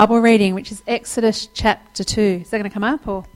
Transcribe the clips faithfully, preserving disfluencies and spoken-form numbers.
Bible reading, which is Exodus chapter two. Is that going to come up or?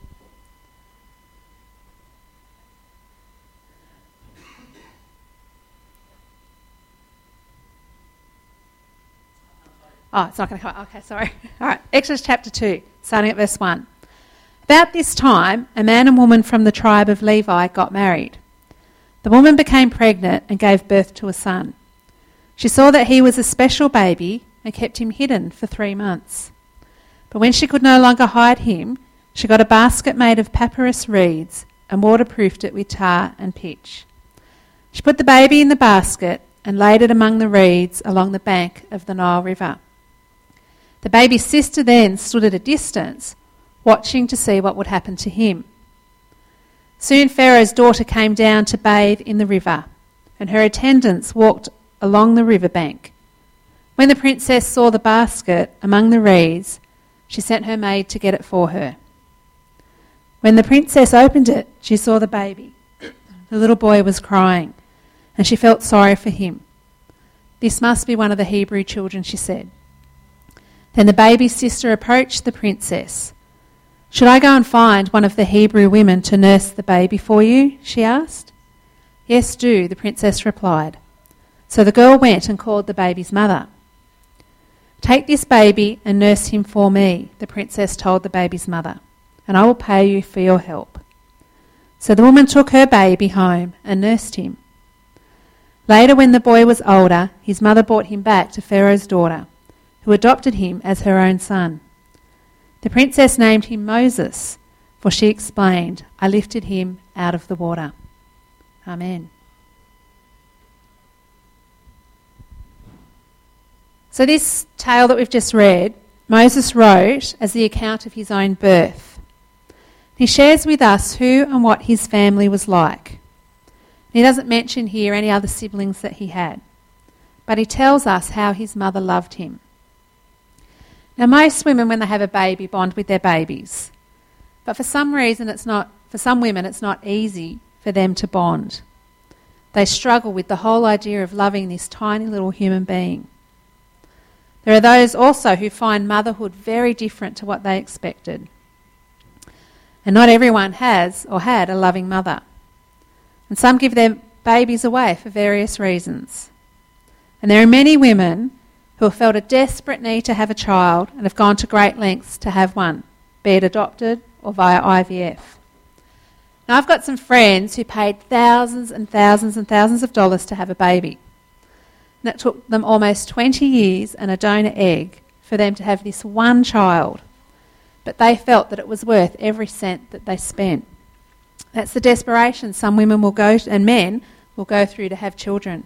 Oh, it's not going to come up. Okay, sorry. All right, Exodus chapter two, starting at verse one. About this time, a man and woman from the tribe of Levi got married. The woman became pregnant and gave birth to a son. She saw that he was a special baby and kept him hidden for three months. But when she could no longer hide him, she got a basket made of papyrus reeds and waterproofed it with tar and pitch. She put the baby in the basket and laid it among the reeds along the bank of the Nile River. The baby's sister then stood at a distance, watching to see what would happen to him. Soon Pharaoh's daughter came down to bathe in the river, and her attendants walked along the river bank. When the princess saw the basket among the reeds, she sent her maid to get it for her. When the princess opened it, she saw the baby. The little boy was crying, and she felt sorry for him. "This must be one of the Hebrew children," she said. Then the baby's sister approached the princess. "Should I go and find one of the Hebrew women to nurse the baby for you?" she asked. "Yes, do," the princess replied. So the girl went and called the baby's mother. "Take this baby and nurse him for me," the princess told the baby's mother, "and I will pay you for your help." So the woman took her baby home and nursed him. Later, when the boy was older, his mother brought him back to Pharaoh's daughter, who adopted him as her own son. The princess named him Moses, for she explained, "I lifted him out of the water." Amen. So this tale that we've just read, Moses wrote as the account of his own birth. He shares with us who and what his family was like. He doesn't mention here any other siblings that he had, but he tells us how his mother loved him. Now, most women, when they have a baby, bond with their babies. But for some reason, it's not, for some women, it's not easy for them to bond. They struggle with the whole idea of loving this tiny little human being. There are those also who find motherhood very different to what they expected. And not everyone has or had a loving mother. And some give their babies away for various reasons. And there are many women who have felt a desperate need to have a child and have gone to great lengths to have one, be it adopted or via I V F. Now, I've got some friends who paid thousands and thousands and thousands of dollars to have a baby. And it took them almost twenty years and a donor egg for them to have this one child. But they felt that it was worth every cent that they spent. That's the desperation some women will go to, and men will go through to have children.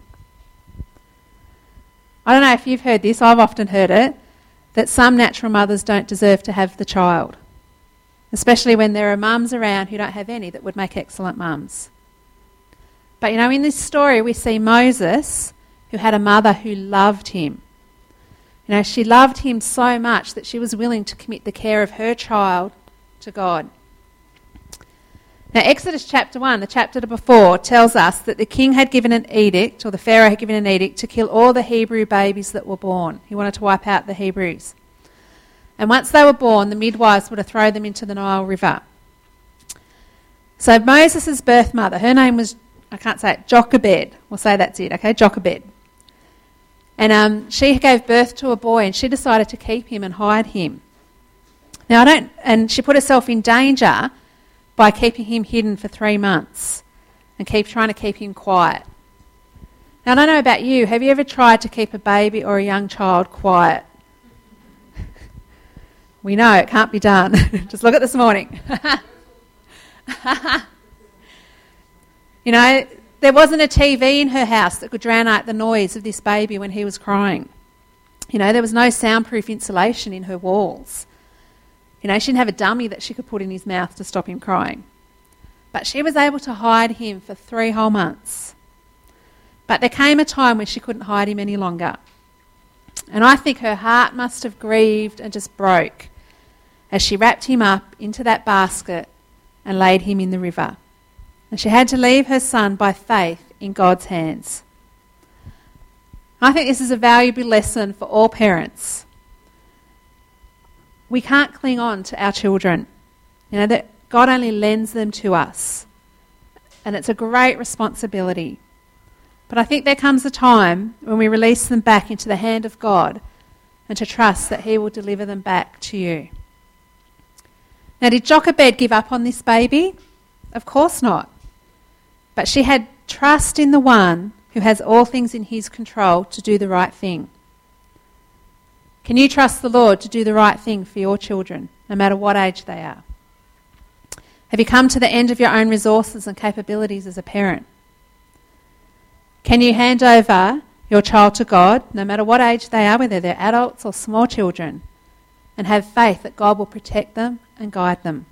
I don't know if you've heard this, I've often heard it, that some natural mothers don't deserve to have the child, especially when there are mums around who don't have any that would make excellent mums. But you know, in this story we see Moses, who had a mother who loved him. You know, she loved him so much that she was willing to commit the care of her child to God. Now, Exodus chapter one, the chapter before, tells us that the king had given an edict, or the Pharaoh had given an edict, to kill all the Hebrew babies that were born. He wanted to wipe out the Hebrews. And once they were born, the midwives were to throw them into the Nile River. So Moses' birth mother, her name was, I can't say it, Jochebed. We'll say that's it, okay, Jochebed. And um, she gave birth to a boy, and she decided to keep him and hide him. Now, I don't, and she put herself in danger by keeping him hidden for three months and keep trying to keep him quiet. Now, I don't know about you, have you ever tried to keep a baby or a young child quiet? We know it can't be done. Just look at this morning. You know, there wasn't a T V in her house that could drown out the noise of this baby when he was crying. You know, there was no soundproof insulation in her walls. You know, she didn't have a dummy that she could put in his mouth to stop him crying. But she was able to hide him for three whole months. But there came a time when she couldn't hide him any longer. And I think her heart must have grieved and just broke as she wrapped him up into that basket and laid him in the river. And she had to leave her son by faith in God's hands. I think this is a valuable lesson for all parents. we can't cling on to our children. You know, that God only lends them to us. And it's a great responsibility. But I think there comes a time when we release them back into the hand of God and to trust that he will deliver them back to you. Now, did Jochebed give up on this baby? Of course not. But she had trust in the one who has all things in his control to do the right thing. Can you trust the Lord to do the right thing for your children, no matter what age they are? Have you come to the end of your own resources and capabilities as a parent? Can you hand over your child to God, no matter what age they are, whether they're adults or small children, and have faith that God will protect them and guide them?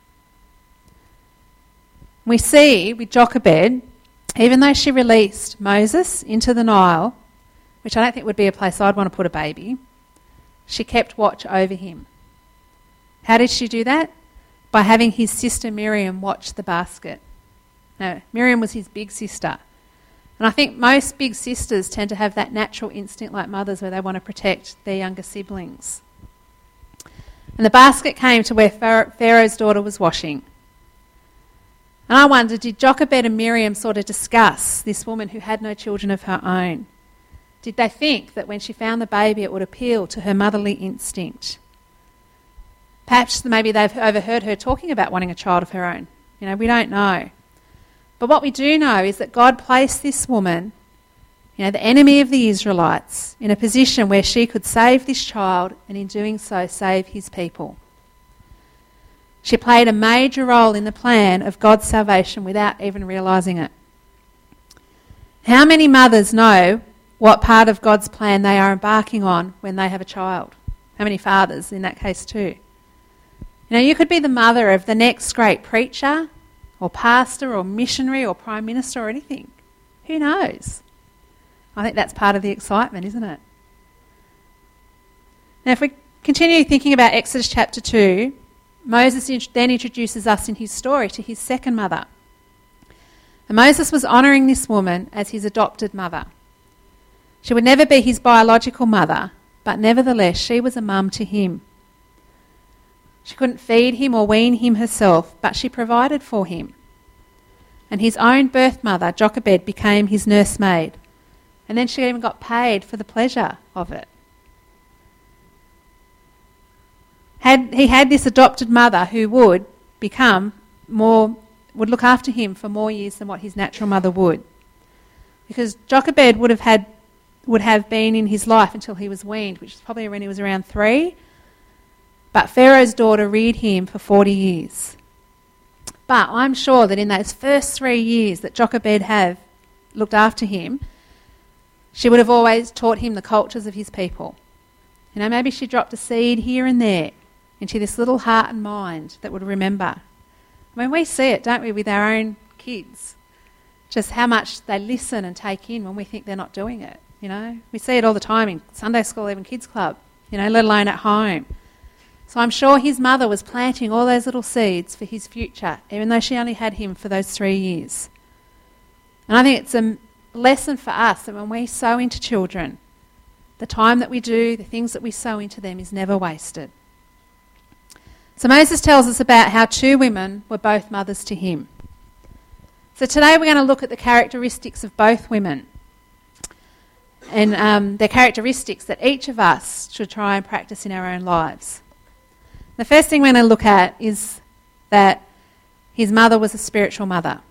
We see with Jochebed, even though she released Moses into the Nile, which I don't think would be a place I'd want to put a baby, she kept watch over him. How did she do that? By having his sister Miriam watch the basket. Now, Miriam was his big sister. And I think most big sisters tend to have that natural instinct like mothers where they want to protect their younger siblings. And the basket came to where Pharaoh's daughter was washing. And I wonder, did Jochebed and Miriam sort of discuss this woman who had no children of her own? Did they think that when she found the baby it would appeal to her motherly instinct? Perhaps maybe they've overheard her talking about wanting a child of her own. You know, we don't know. But what we do know is that God placed this woman, you know, the enemy of the Israelites, in a position where she could save this child and in doing so save his people. She played a major role in the plan of God's salvation without even realising it. How many mothers know what part of God's plan they are embarking on when they have a child? How many fathers in that case too? You know, you could be the mother of the next great preacher or pastor or missionary or prime minister or anything. Who knows? I think that's part of the excitement, isn't it? Now, if we continue thinking about Exodus chapter two, Moses then introduces us in his story to his second mother. And Moses was honouring this woman as his adopted mother. She would never be his biological mother, but nevertheless she was a mum to him. She couldn't feed him or wean him herself, but she provided for him. And his own birth mother, Jochebed, became his nursemaid. And then she even got paid for the pleasure of it. Had he had this adopted mother who would become more, would look after him for more years than what his natural mother would. Because Jochebed would have had, would have been in his life until he was weaned, which is probably when he was around three. But Pharaoh's daughter reared him for forty years. But I'm sure that in those first three years that Jochebed have looked after him, she would have always taught him the cultures of his people. You know, maybe she dropped a seed here and there into this little heart and mind that would remember. I mean, we see it, don't we, with our own kids, just how much they listen and take in when we think they're not doing it, you know. We see it all the time in Sunday school, even kids club, you know, let alone at home. So I'm sure his mother was planting all those little seeds for his future, even though she only had him for those three years. And I think it's a lesson for us that when we sow into children, the time that we do, the things that we sow into them is never wasted. So Moses tells us about how two women were both mothers to him. So today we're going to look at the characteristics of both women and um, the characteristics that each of us should try and practice in our own lives. The first thing we're going to look at is that his mother was a spiritual mother.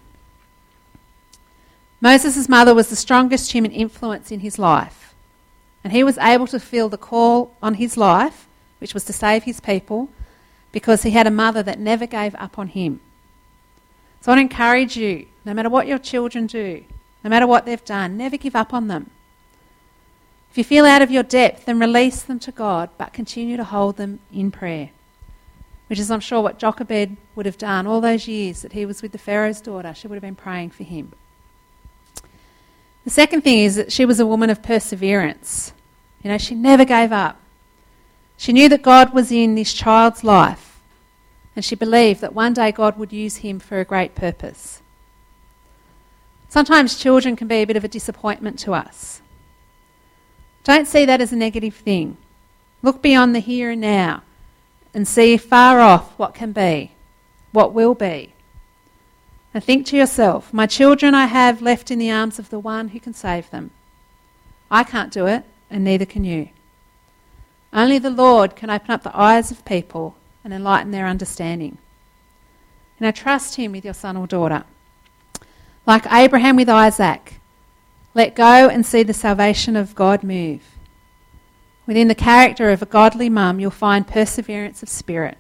Moses' mother was the strongest human influence in his life, and he was able to feel the call on his life, which was to save his people, because he had a mother that never gave up on him. So I want to encourage you, no matter what your children do, no matter what they've done, never give up on them. If you feel out of your depth, then release them to God, but continue to hold them in prayer, which is, I'm sure, what Jochebed would have done all those years that he was with the Pharaoh's daughter. She would have been praying for him. The second thing is that she was a woman of perseverance. You know, she never gave up. She knew that God was in this child's life, and she believed that one day God would use him for a great purpose. Sometimes children can be a bit of a disappointment to us. Don't see that as a negative thing. Look beyond the here and now and see far off what can be, what will be. And think to yourself, my children I have left in the arms of the one who can save them. I can't do it, and neither can you. Only the Lord can open up the eyes of people and enlighten their understanding. And I trust him with your son or daughter. Like Abraham with Isaac, let go and see the salvation of God move. Within the character of a godly mum, you'll find perseverance of spirit.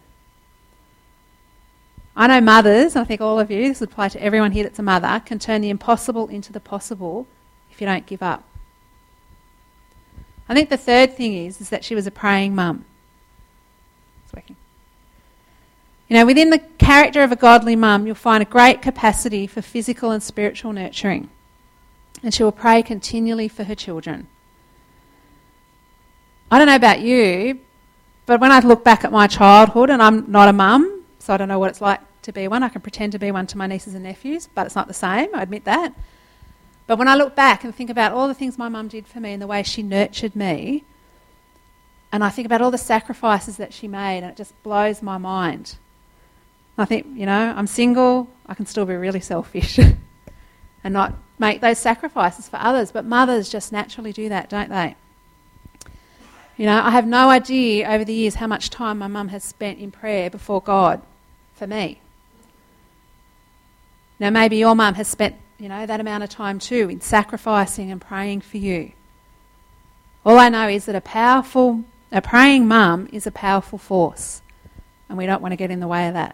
I know mothers, and I think all of you, this would apply to everyone here that's a mother, can turn the impossible into the possible if you don't give up. I think the third thing is, is that she was a praying mum. It's working. You know, within the character of a godly mum, you'll find a great capacity for physical and spiritual nurturing. And she will pray continually for her children. I don't know about you, but when I look back at my childhood, and I'm not a mum, so I don't know what it's like to be one. I can pretend to be one to my nieces and nephews, but it's not the same, I admit that. But when I look back and think about all the things my mum did for me and the way she nurtured me, and I think about all the sacrifices that she made, and it just blows my mind. I think, you know, I'm single, I can still be really selfish and not make those sacrifices for others. But mothers just naturally do that, don't they? You know, I have no idea over the years how much time my mum has spent in prayer before God for me. Now, maybe your mum has spent, you know, that amount of time too in sacrificing and praying for you. All I know is that a powerful, a praying mum is a powerful force, and we don't want to get in the way of that.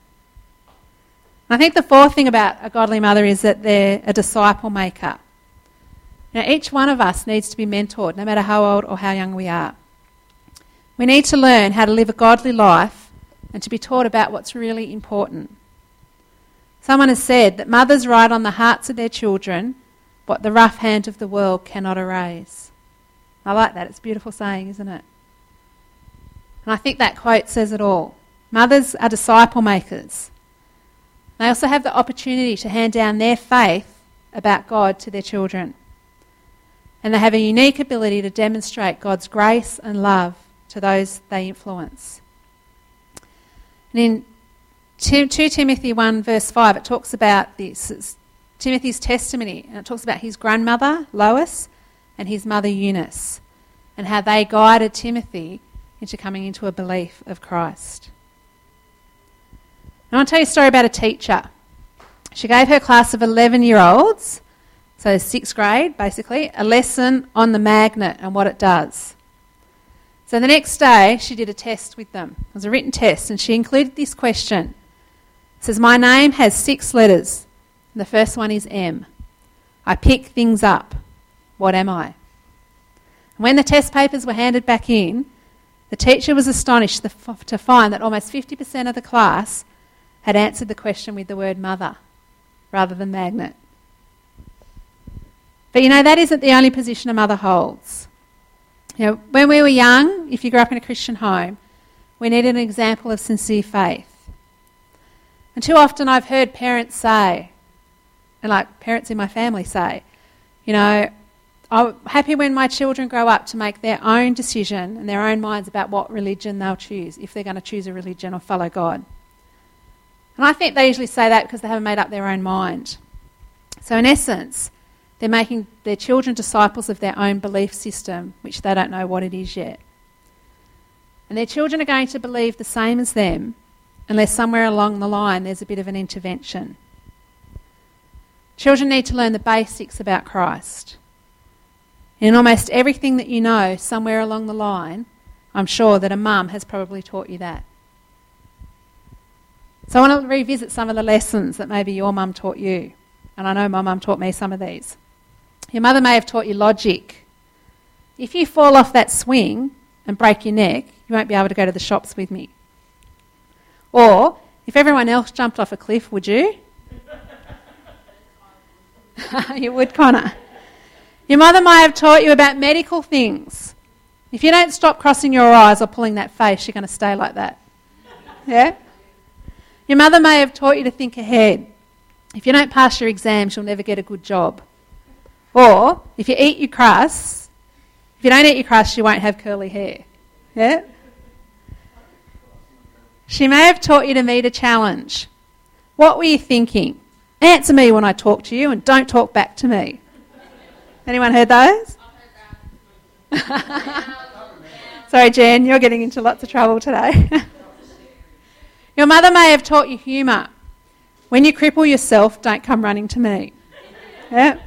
I think the fourth thing about a godly mother is that they're a disciple maker. Now, each one of us needs to be mentored, no matter how old or how young we are. We need to learn how to live a godly life and to be taught about what's really important. Someone has said that mothers write on the hearts of their children what the rough hand of the world cannot erase. I like that. It's a beautiful saying, isn't it? And I think that quote says it all. Mothers are disciple makers. They also have the opportunity to hand down their faith about God to their children. And they have a unique ability to demonstrate God's grace and love to those they influence. And in two Timothy one verse five, it talks about this. It's Timothy's testimony, and it talks about his grandmother, Lois, and his mother, Eunice, and how they guided Timothy into coming into a belief of Christ. I want to tell you a story about a teacher. She gave her class of eleven-year-olds, so sixth grade basically, a lesson on the magnet and what it does. So the next day she did a test with them. It was a written test, and she included this question. It says, my name has six letters, and the first one is M. I pick things up. What am I? And when the test papers were handed back in, the teacher was astonished to find that almost fifty percent of the class had answered the question with the word mother rather than magnet. But you know, that isn't the only position a mother holds. You know, when we were young, if you grew up in a Christian home, we needed an example of sincere faith. And too often I've heard parents say, and like parents in my family say, you know, I'm happy when my children grow up to make their own decision and their own minds about what religion they'll choose, if they're going to choose a religion or follow God. And I think they usually say that because they haven't made up their own mind. So in essence, they're making their children disciples of their own belief system, which they don't know what it is yet. And their children are going to believe the same as them unless somewhere along the line there's a bit of an intervention. Children need to learn the basics about Christ. In almost everything that you know, somewhere along the line, I'm sure that a mum has probably taught you that. So I want to revisit some of the lessons that maybe your mum taught you. And I know my mum taught me some of these. Your mother may have taught you logic. If you fall off that swing and break your neck, you won't be able to go to the shops with me. Or, if everyone else jumped off a cliff, would you? You would, Connor. Your mother may have taught you about medical things. If you don't stop crossing your eyes or pulling that face, you're going to stay like that. Yeah? Your mother may have taught you to think ahead. If you don't pass your exams, you'll never get a good job. Or, if you eat your crust, if you don't eat your crust, you won't have curly hair. Yeah? She may have taught you to meet a challenge. What were you thinking? Answer me when I talk to you and don't talk back to me. Anyone heard those? Sorry, Jen, you're getting into lots of trouble today. Your mother may have taught you humour. When you cripple yourself, don't come running to me. Yeah.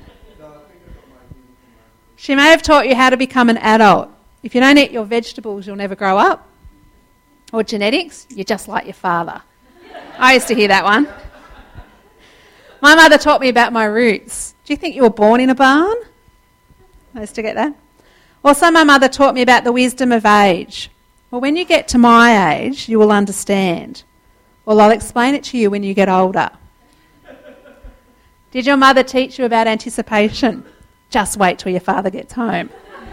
She may have taught you how to become an adult. If you don't eat your vegetables, you'll never grow up. Or genetics, you're just like your father. I used to hear that one. My mother taught me about my roots. Do you think you were born in a barn? I used to get that. Also, my mother taught me about the wisdom of age. Well, when you get to my age, you will understand. Well, I'll explain it to you when you get older. Did your mother teach you about anticipation? Just wait till your father gets home.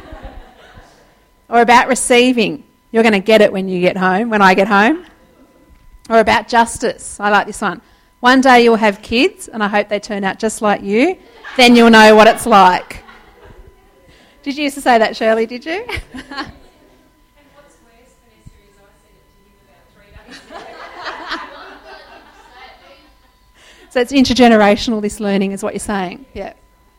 Or about receiving? You're going to get it when you get home, when I get home. Or about justice? I like this one. One day you'll have kids, and I hope they turn out just like you. Then you'll know what it's like. Did you used to say that, Shirley, did you? And what's worse, Vanessa, is I said it to him about three days ago. So it's intergenerational, this learning, is what you're saying? Yeah.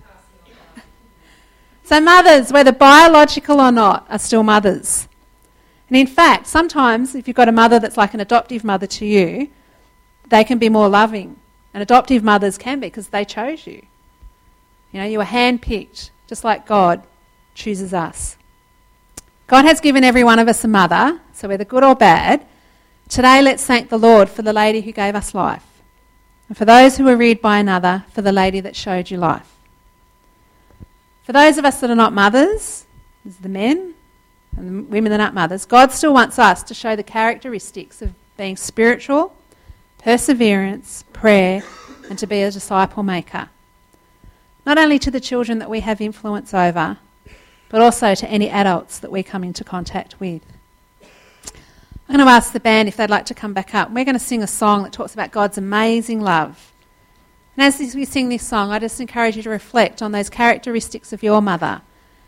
So mothers, whether biological or not, are still mothers. And in fact, sometimes if you've got a mother that's like an adoptive mother to you, they can be more loving. And adoptive mothers can be because they chose you. You know, you were handpicked, just like God chooses us. God has given every one of us a mother, so whether good or bad. Today, let's thank the Lord for the lady who gave us life. And for those who were reared by another, for the lady that showed you life. For those of us that are not mothers, as the men and the women that aren't mothers, God still wants us to show the characteristics of being spiritual, perseverance, prayer, and to be a disciple maker. Not only to the children that we have influence over, but also to any adults that we come into contact with. I'm going to ask the band if they'd like to come back up. We're going to sing a song that talks about God's amazing love. And as we sing this song, I just encourage you to reflect on those characteristics of your mother